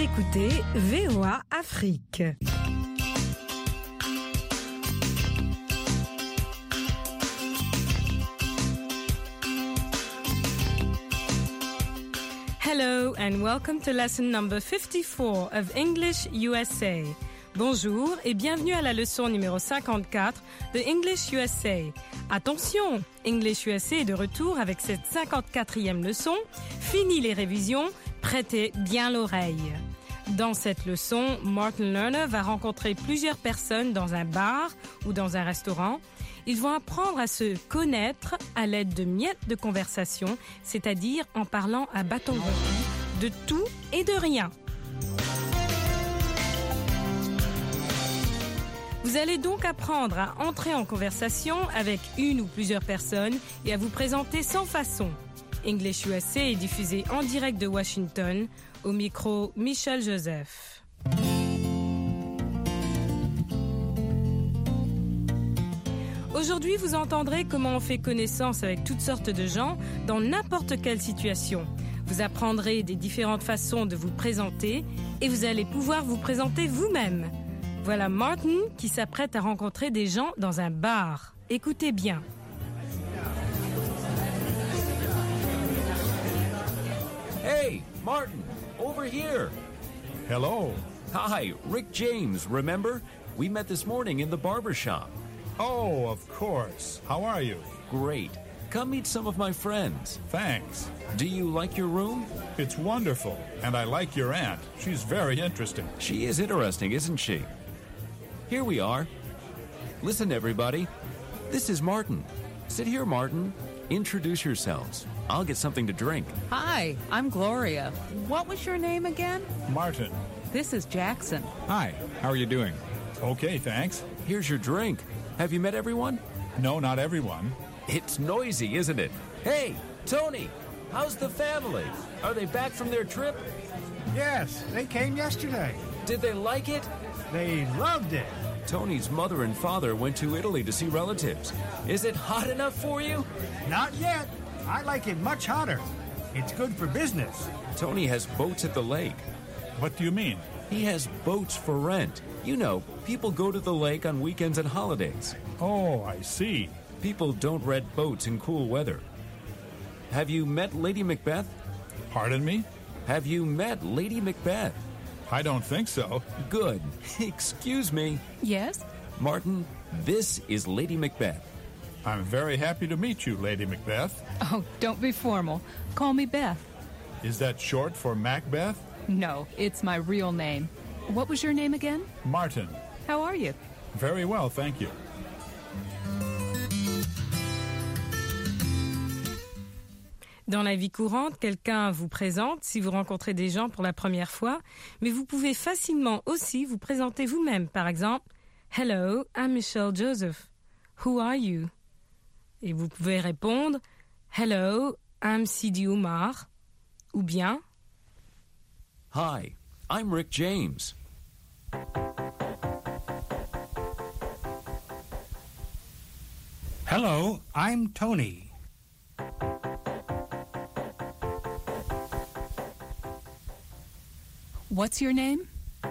Vous écoutez VOA Afrique. Hello and welcome to lesson number 54 of English USA. Bonjour et bienvenue à la leçon numéro 54 de English USA. Attention, English USA est de retour avec cette 54e leçon. Fini les révisions, prêtez bien l'oreille. Dans cette leçon, Martin Lerner va rencontrer plusieurs personnes dans un bar ou dans un restaurant. Ils vont apprendre à se connaître à l'aide de miettes de conversation, c'est-à-dire en parlant à bâton rompu de tout et de rien. Vous allez donc apprendre à entrer en conversation avec une ou plusieurs personnes et à vous présenter sans façon. English USA est diffusé en direct de Washington, au micro Michel Joseph. Aujourd'hui, vous entendrez comment on fait connaissance avec toutes sortes de gens dans n'importe quelle situation. Vous apprendrez des différentes façons de vous présenter et vous allez pouvoir vous présenter vous-même. Voilà Martin qui s'apprête à rencontrer des gens dans un bar. Écoutez bien. Hey, Martin, over here. Hello. Hi, Rick James, remember? We met this morning in the barber shop. Oh, of course. How are you? Great. Come meet some of my friends. Thanks. Do you like your room? It's wonderful, and I like your aunt. She's very interesting. She is interesting, isn't she? Here we are. Listen, everybody. This is Martin. Sit here, Martin. Introduce yourselves. I'll get something to drink. Hi, I'm Gloria. What was your name again? Martin. This is Jackson. Hi, how are you doing? Okay, thanks. Here's your drink. Have you met everyone? No, not everyone. It's noisy, isn't it? Hey, Tony, how's the family? Are they back from their trip? Yes, they came yesterday. Did they like it? They loved it. Tony's mother and father went to Italy to see relatives. Is it hot enough for you? Not yet. I like it much hotter. It's good for business. Tony has boats at the lake. What do you mean? He has boats for rent. You know, people go to the lake on weekends and holidays. Oh, I see. People don't rent boats in cool weather. Have you met Lady Macbeth? Pardon me? Have you met Lady Macbeth? I don't think so. Good. Excuse me. Yes? Martin, this is Lady Macbeth. I'm very happy to meet you, Lady Macbeth. Oh, don't be formal. Call me Beth. Is that short for Macbeth? No, it's my real name. What was your name again? Martin. How are you? Very well, thank you. Dans la vie courante, quelqu'un vous présente si vous rencontrez des gens pour la première fois, mais vous pouvez facilement aussi vous présenter vous-même. Par exemple, « Hello, I'm Michelle Joseph. Who are you? » Et vous pouvez répondre « Hello, I'm Sidi Oumar. » Ou bien « Hi, I'm Rick James. » Hello, I'm Tony. What's your name?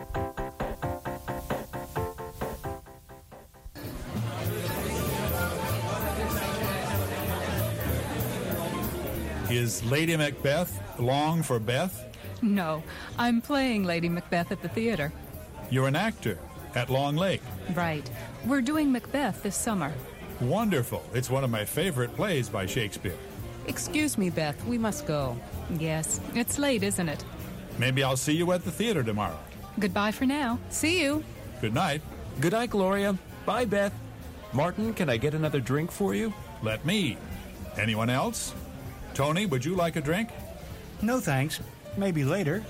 Is Lady Macbeth long for Beth? No, I'm playing Lady Macbeth at the theater. You're an actor at Long Lake. Right. We're doing Macbeth this summer. Wonderful. It's one of my favorite plays by Shakespeare. Excuse me, Beth, we must go. Yes, it's late, isn't it? Maybe I'll see you at the theater tomorrow. Goodbye for now. See you. Good night. Good night, Gloria. Bye, Beth. Martin, can I get another drink for you? Let me. Anyone else? Tony, would you like a drink? No thanks. Maybe later.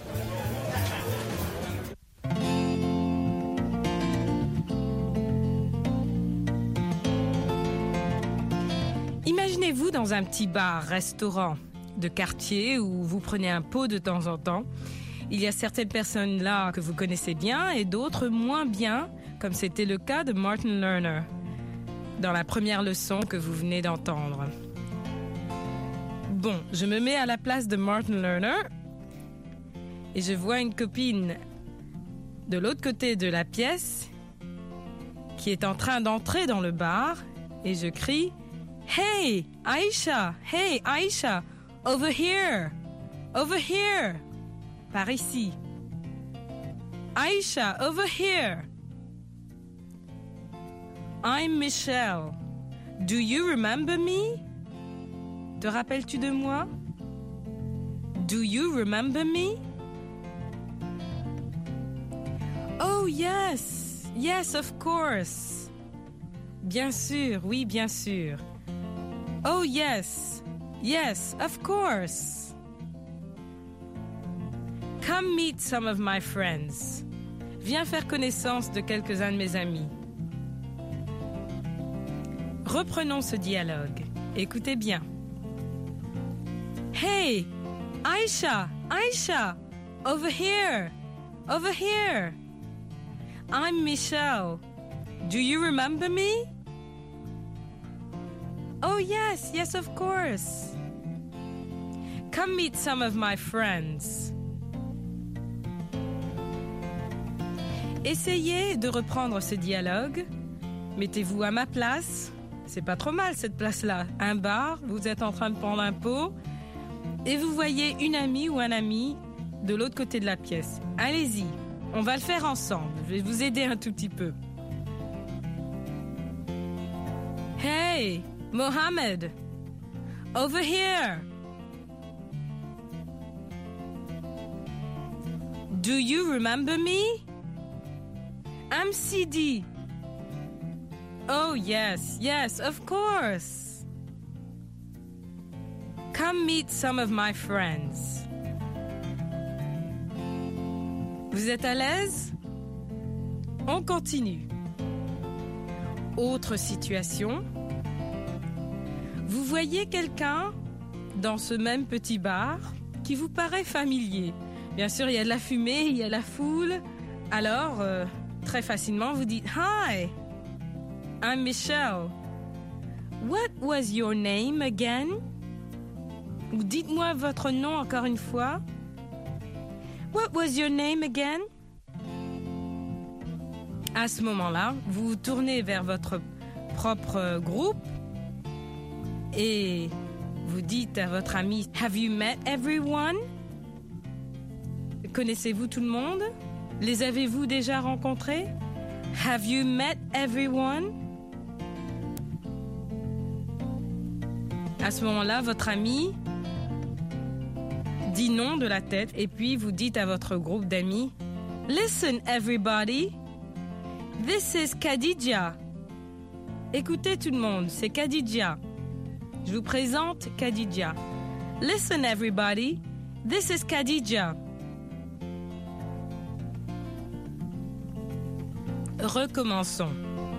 Imaginez-vous dans un petit bar-restaurant de quartier où vous prenez un pot de temps en temps. Il y a certaines personnes là que vous connaissez bien et d'autres moins bien, comme c'était le cas de Martin Lerner dans la première leçon que vous venez d'entendre. Bon, je me mets à la place de Martin Lerner. et je vois une copine de l'autre côté de la pièce qui est en train d'entrer dans le bar et je crie « Hey, Aisha! Hey, Aisha! Over here! Over here! » Par ici. « Aisha, over here! » I'm Michelle. Do you remember me? Te rappelles-tu de moi? Do you remember me? Oh yes, yes, of course. Bien sûr, oui, bien sûr. Oh yes, yes, of course. Come meet some of my friends. Viens faire connaissance de quelques-uns de mes amis. Reprenons ce dialogue. Écoutez bien. Hey, Aisha, Aisha, over here, over here. I'm Michelle. Do you remember me? Oh yes, yes, of course. Come meet some of my friends. Essayez de reprendre ce dialogue. Mettez-vous à ma place. C'est pas trop mal cette place-là. Un bar, vous êtes en train de prendre un pot et vous voyez une amie ou un ami de l'autre côté de la pièce. Allez-y, on va le faire ensemble. Je vais vous aider un tout petit peu. Hey, Mohammed, over here. Do you remember me? I'm Sidi. Oh yes, yes, of course. Come meet some of my friends. Vous êtes à l'aise? On continue. Autre situation. Vous voyez quelqu'un dans ce même petit bar qui vous paraît familier. Bien sûr, il y a de la fumée, il y a la foule. Alors, très facilement, vous dites « Hi, I'm Michelle. What was your name again? » Ou dites-moi votre nom encore une fois. What was your name again? À ce moment-là, vous vous tournez vers votre propre groupe et vous dites à votre ami « Have you met everyone? » Connaissez-vous tout le monde? Les avez-vous déjà rencontrés? Have you met everyone? À ce moment-là, votre ami dit non de la tête et puis vous dites à votre groupe d'amis « Listen everybody, this is Khadija. » Écoutez tout le monde, c'est Khadija. Je vous présente Khadija. « Listen everybody, this is Khadija. » Recommençons.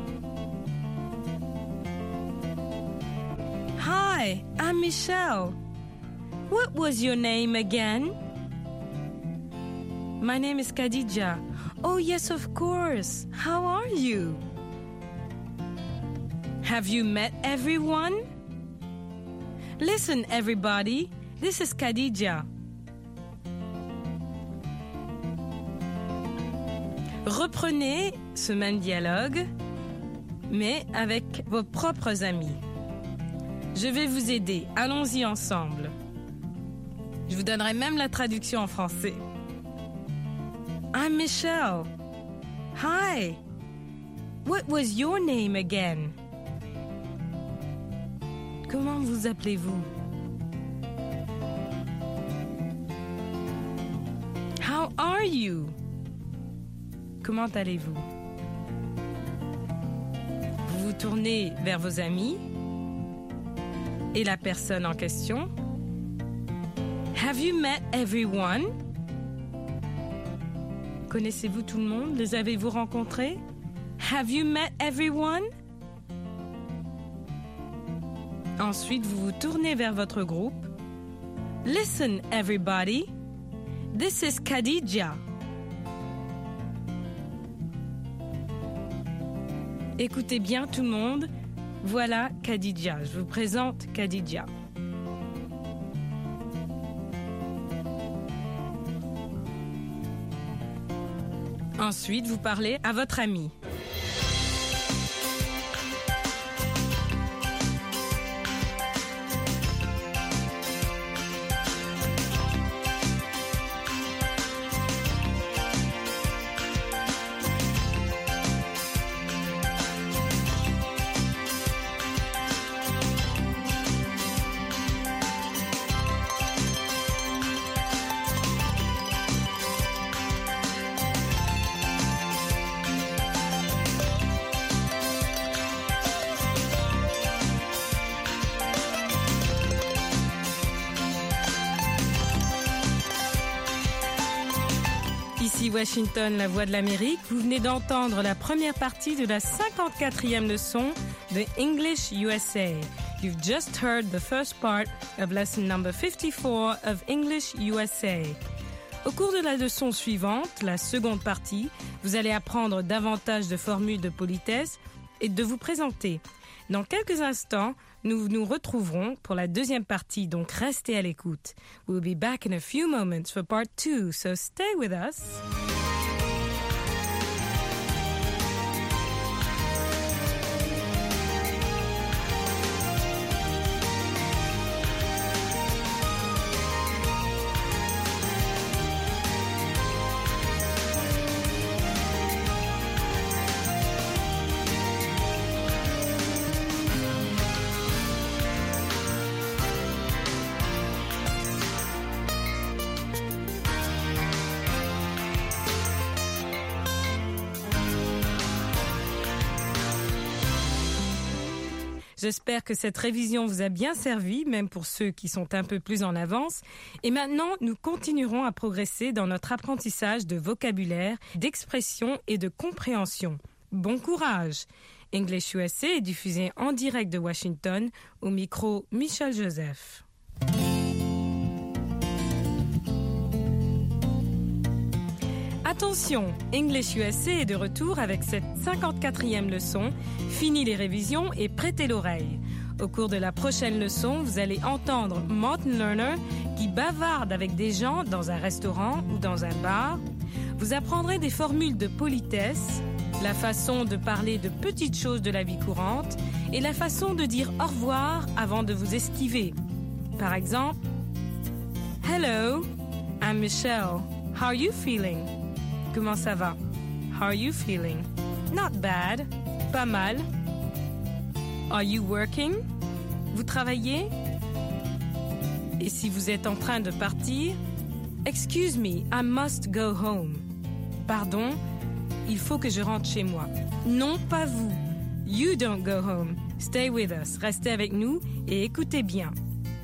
Hi, I'm Michelle. What was your name again? My name is Khadija. Oh yes, of course. How are you? Have you met everyone? Listen, everybody. This is Khadija. Reprenez ce même dialogue, mais avec vos propres amis. Je vais vous aider. Allons-y ensemble. Je vous donnerai même la traduction en français. I'm Michelle. Hi. What was your name again? Comment vous appelez-vous? How are you? Comment allez-vous? Vous vous tournez vers vos amis et la personne en question. Have you met everyone? Connaissez-vous tout le monde? Les avez-vous rencontrés? Have you met everyone? Ensuite, vous vous tournez vers votre groupe. Listen, everybody. This is Khadija. Écoutez bien tout le monde. Voilà Khadija. Je vous présente Khadija. Ensuite, vous parlez à votre ami. Ici Washington, la voix de l'Amérique. Vous venez d'entendre la première partie de la 54e leçon de English USA. You've just heard the first part of lesson number 54 of English USA. Au cours de la leçon suivante, la seconde partie, vous allez apprendre davantage de formules de politesse et de vous présenter. Dans quelques instants, nous nous retrouverons pour la deuxième partie, donc restez à l'écoute. We'll be back in a few moments for part 2, so stay with us. J'espère que cette révision vous a bien servi, même pour ceux qui sont un peu plus en avance. Et maintenant, nous continuerons à progresser dans notre apprentissage de vocabulaire, d'expression et de compréhension. Bon courage! English USA est diffusé en direct de Washington, au micro Michel Joseph. Attention, English USA est de retour avec cette 54e leçon. Fini les révisions et prêtez l'oreille. Au cours de la prochaine leçon, vous allez entendre Martin Lerner qui bavarde avec des gens dans un restaurant ou dans un bar. Vous apprendrez des formules de politesse, la façon de parler de petites choses de la vie courante et la façon de dire au revoir avant de vous esquiver. Par exemple, Hello, I'm Michelle. How are you feeling? Comment ça va? How are you feeling? Not bad. Pas mal. Are you working? Vous travaillez? Et si vous êtes en train de partir? Excuse me, I must go home. Pardon, il faut que je rentre chez moi. Non, pas vous. You don't go home. Stay with us. Restez avec nous et écoutez bien.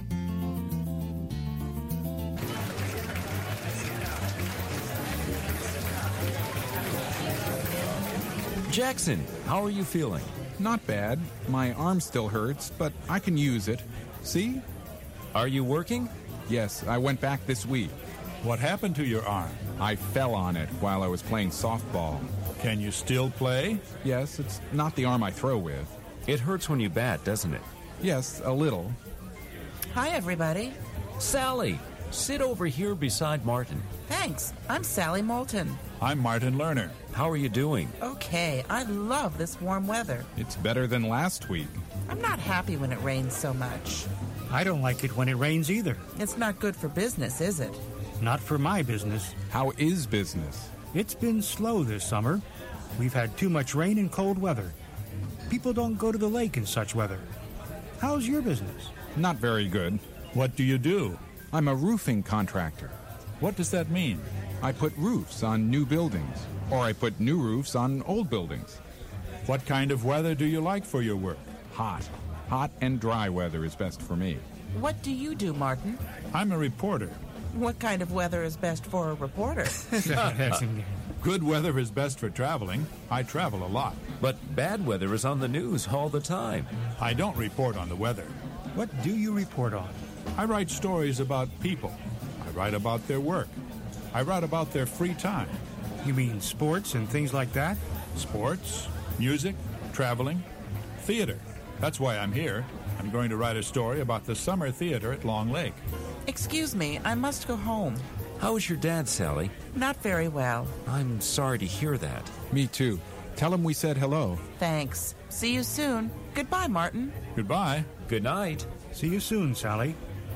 Jackson, how are you feeling? Not bad. My arm still hurts, but I can use it. See? Are you working? Yes, I went back this week. What happened to your arm? I fell on it while I was playing softball. Can you still play? Yes, it's not the arm I throw with. It hurts when you bat, doesn't it? Yes, a little. Hi, everybody. Sally, sit over here beside Martin. Thanks. I'm Sally Moulton. I'm Martin Lerner. How are you doing? Okay, I love this warm weather. It's better than last week. I'm not happy when it rains so much. I don't like it when it rains either. It's not good for business, is it? Not for my business. How is business? It's been slow this summer. We've had too much rain and cold weather. People don't go to the lake in such weather. How's your business? Not very good. What do you do? I'm a roofing contractor. What does that mean? I put roofs on new buildings, or I put new roofs on old buildings. What kind of weather do you like for your work? Hot. Hot and dry weather is best for me. What do you do, Martin? I'm a reporter. What kind of weather is best for a reporter? Good weather is best for traveling. I travel a lot. But bad weather is on the news all the time. I don't report on the weather. What do you report on? I write stories about people. I write about their work. I write about their free time. You mean sports and things like that? Sports, music, traveling, theater. That's why I'm here. I'm going to write a story about the summer theater at Long Lake. Excuse me, I must go home. How is your dad, Sally? Not very well. I'm sorry to hear that. Me too. Tell him we said hello. Thanks. See you soon. Goodbye, Martin. Goodbye. Good night. See you soon, Sally.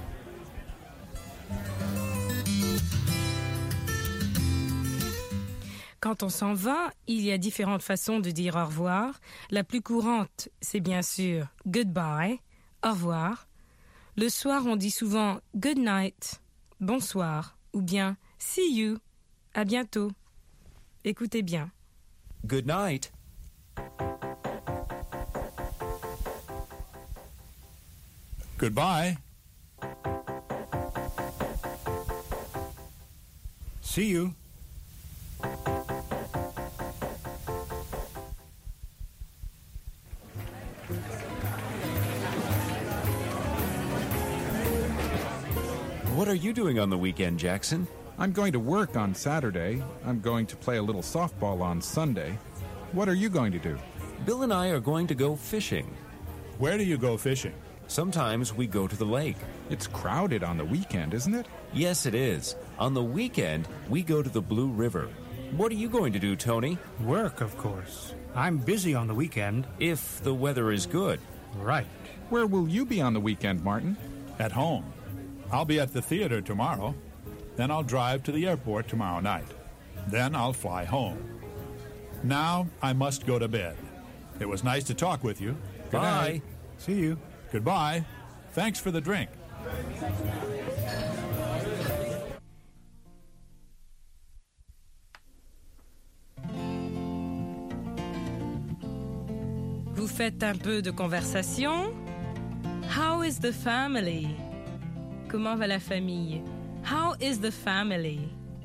Quand on s'en va, il y a différentes façons de dire au revoir. La plus courante, c'est bien sûr goodbye, au revoir. Le soir, on dit souvent good night, bonsoir, ou bien see you, à bientôt. Écoutez bien. Good night. Goodbye. See you. What are you doing on the weekend, Jackson? I'm going to work on Saturday. I'm going to play a little softball on Sunday. What are you going to do? Bill and I are going to go fishing. Where do you go fishing? Sometimes we go to the lake. It's crowded on the weekend, isn't it? Yes, it is. On the weekend, we go to the Blue River. What are you going to do, Tony? Work, of course. I'm busy on the weekend. If the weather is good. Right. Where will you be on the weekend, Martin? At home. I'll be at the theater tomorrow. Then I'll drive to the airport tomorrow night. Then I'll fly home. Now I must go to bed. It was nice to talk with you. Good Bye. night. See you. Goodbye. Thanks for the drink. Vous faites un peu de conversation. How is the family? Comment va la famille? How is the family?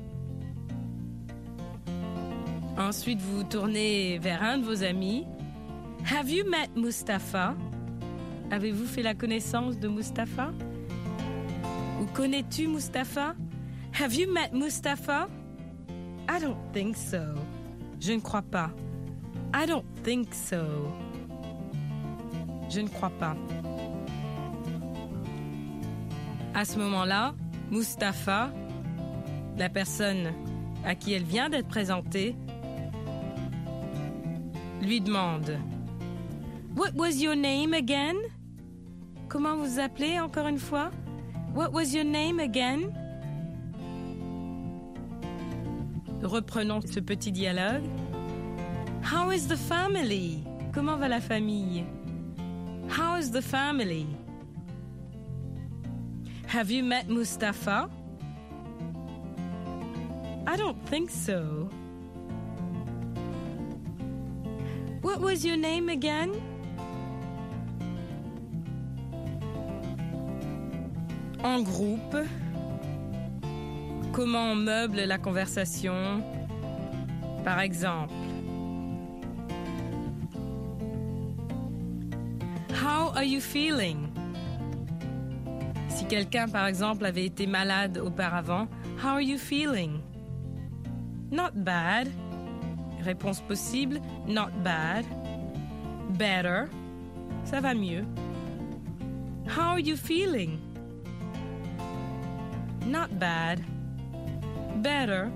Ensuite, vous vous tournez vers un de vos amis. Have you met Mustafa? Avez-vous fait la connaissance de Mustafa? Ou connais-tu Mustafa? Have you met Mustafa? I don't think so. Je ne crois pas. I don't think so. Je ne crois pas. À ce moment-là, Mustafa, la personne à qui elle vient d'être présentée, lui demande « What was your name again? » Comment vous vous appelez encore une fois? « What was your name again? » Reprenons ce petit dialogue. « How is the family? » Comment va la famille? « How is the family? » Have you met Mustafa? I don't think so. What was your name again? En groupe, comment on meuble la conversation? Par exemple, How are you feeling? Si quelqu'un, par exemple, avait été malade auparavant, How are you feeling? Not bad. Réponse possible, not bad. Better. Ça va mieux. How are you feeling? Not bad. Better.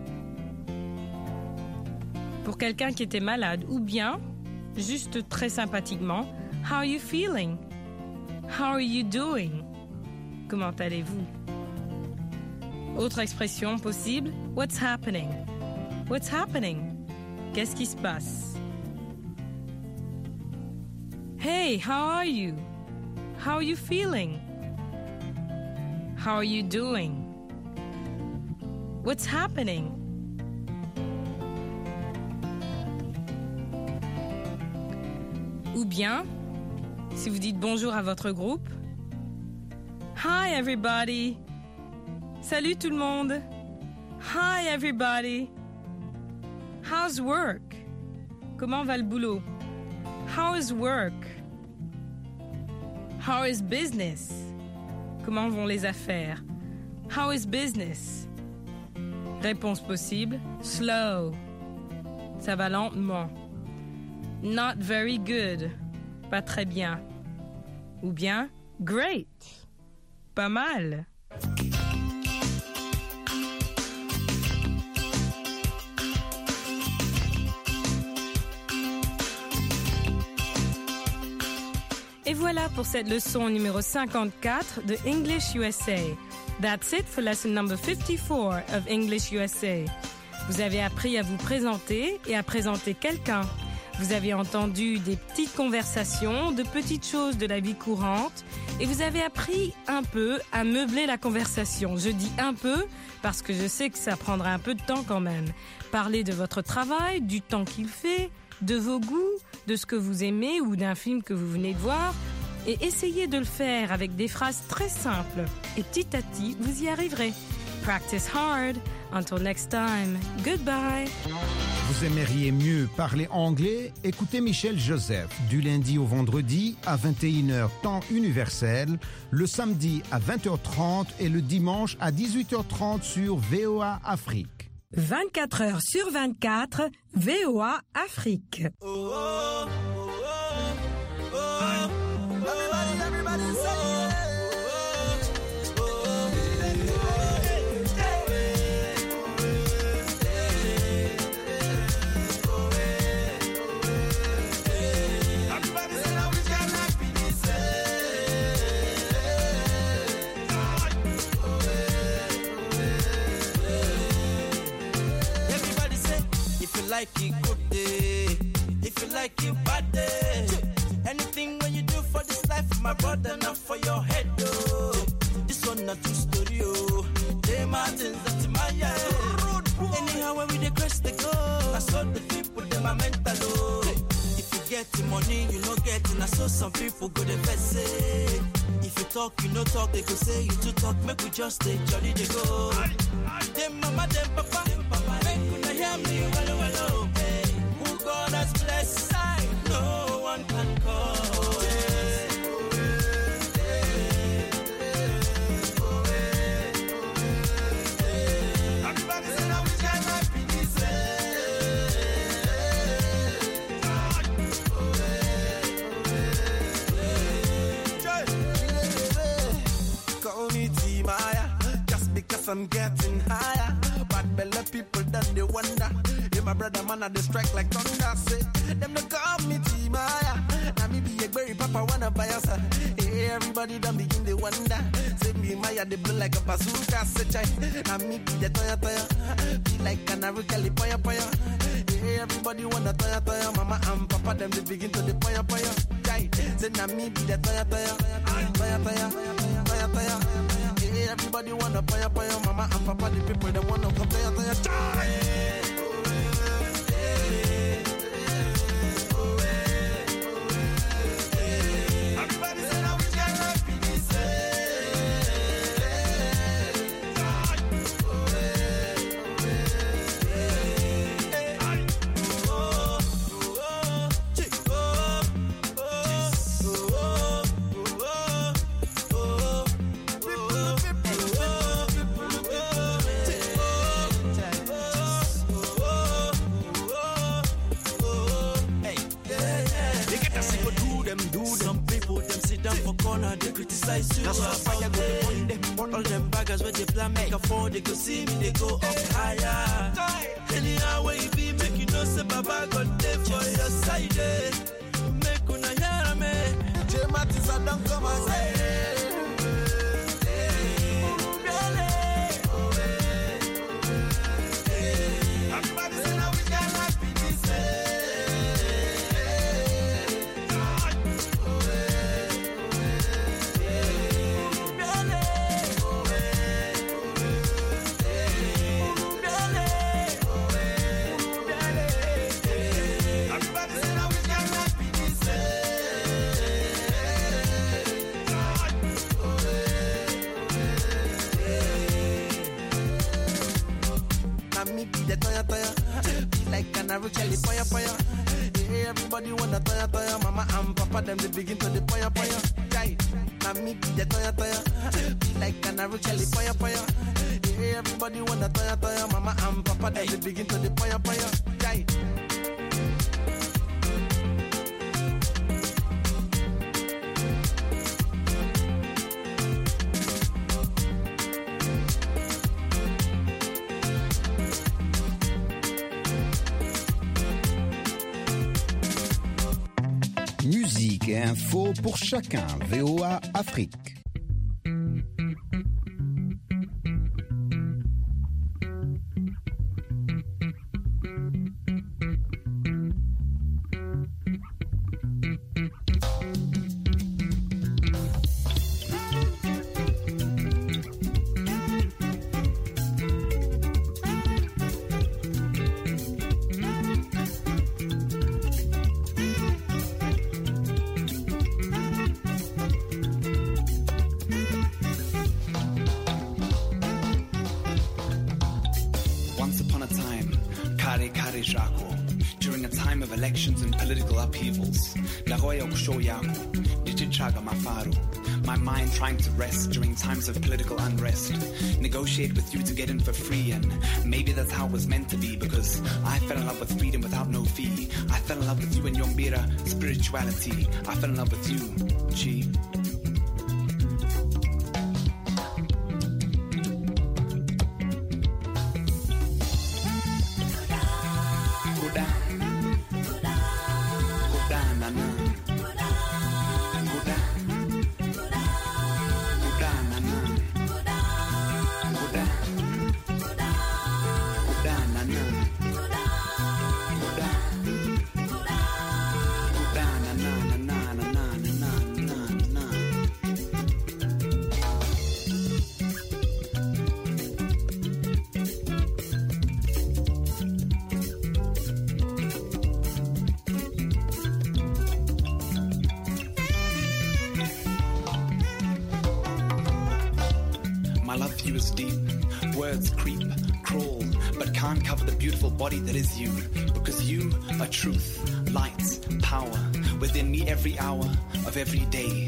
Pour quelqu'un qui était malade, ou bien, juste très sympathiquement, How are you feeling? How are you doing? Comment allez-vous? Autre expression possible, What's happening? What's happening? Qu'est-ce qui se passe? Hey, how are you? How are you feeling? How are you doing? What's happening? Ou bien, si vous dites bonjour à votre groupe, Hi everybody. Salut tout le monde. Hi everybody. How's work? Comment va le boulot? How is work? How is business? Comment vont les affaires? How is business? Réponse possible, slow. Ça va lentement. Not very good. Pas très bien. Ou bien, great. Pas mal. voilà pour cette leçon numéro 54 de English USA. That's it for lesson number 54 of English USA. Vous avez appris à vous présenter et à présenter quelqu'un. Vous avez entendu des petites conversations, de petites choses de la vie courante et vous avez appris un peu à meubler la conversation. Je dis un peu parce que je sais que ça prendra un peu de temps quand même. Parler de votre travail, du temps qu'il fait, de vos goûts, de ce que vous aimez ou d'un film que vous venez de voir et essayez de le faire avec des phrases très simples et petit à petit, vous y arriverez. Practice hard. Until next time, goodbye. Vous aimeriez mieux parler anglais? Écoutez Michel Joseph du lundi au vendredi à 21h temps universel, le samedi à 20h30 et le dimanche à 18h30 sur VOA Afrique. 24 heures sur 24, VOA Afrique. Like it good day, if you like it bad day. Anything when you do for this life, my brother, not for your head, though. This one not true story, oh. J. Martins, that's my yeah. Anyhow, when we dey cross the goal, I saw the people, them are mental, oh. If you get the money, you no get it. I saw some people go the best say. If you talk, you no talk, they go say you too talk. Make we just stay jolly, they go. Them mama, them papa, make una hear me well, well, oh. Hey, who God has blessed, no one can call. I'm getting higher. Bad belly people that they wonder. Yeah, my brother man, they strike like thunder. Say, them they call me Timaya. Now me be a berry papa wanna buy us. Hey, everybody done begin they wonder. Say me Maya, they blow like a bazooka. Say chai, now me be the toya toya. Be like canary kelly poya poya. Hey, everybody wanna toya toya. Mama and papa them they begin to the poya poya. Chai, say now me be the toya toya. Toya toya, toya toya. Everybody wanna paya, mama and papa, the people that wanna come paya. They criticize you. That's why I go on them. All them baggers where they plan make a fall, they go see me, they go up higher. Anyhow where you be, make you know say Baba got there for your side. Make una hear me. J. Martins, I don't come and say. Everybody wanna toya toya, mama and papa them they begin to the poya poya. Jai, now me be the toya toya, be like canary jelly poya poya. Everybody wanna toya toya, mama and papa them they begin to the poya poya. Jai. Musique, musique et info pour chacun. VOA Afrique. During a time of elections and political upheavals, my mind trying to rest during times of political unrest. Negotiate with you to get in for free, and maybe that's how it was meant to be, because I fell in love with freedom without no fee. I fell in love with you and your Mbira spirituality. I fell in love with you, G. My love for you is deep. Words creep, crawl, but can't cover the beautiful body that is you. Because you are truth, light, power, within me every hour of every day.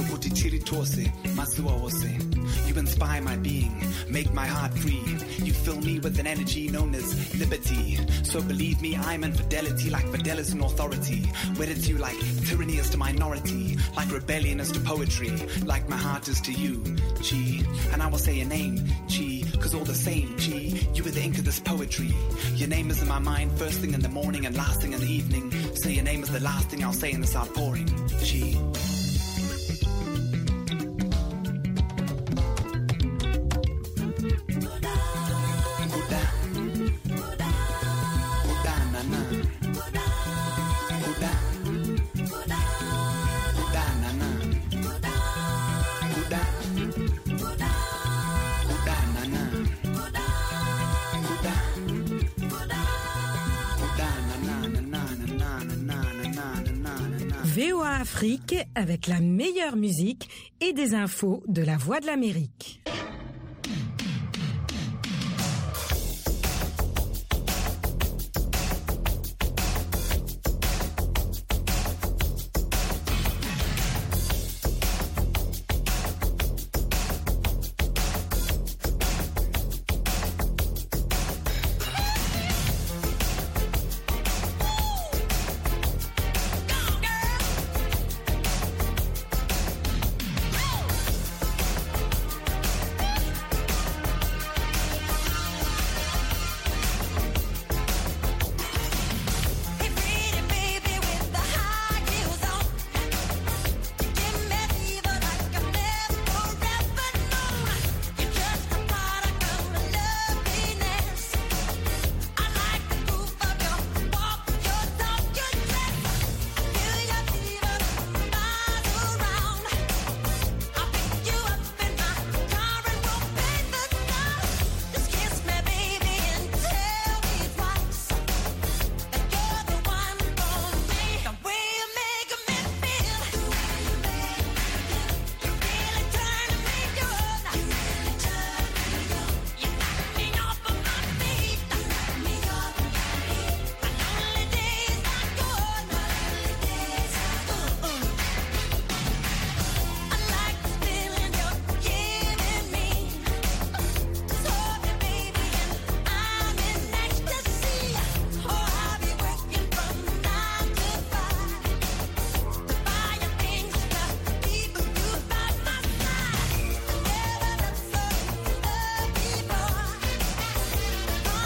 You inspire my being, make my heart free. You fill me with an energy known as liberty. So believe me, I'm infidelity, like Fidelis in authority. Wedded to you like tyranny is to minority, like rebellion is to poetry, like my heart is to you, G. And I will say your name, G, cause all the same, G. You are the ink of this poetry. Your name is in my mind, first thing in the morning and last thing in the evening. So your name is the last thing I'll say in this outpouring, G. VOA Afrique avec la meilleure musique et des infos de la Voix de l'Amérique.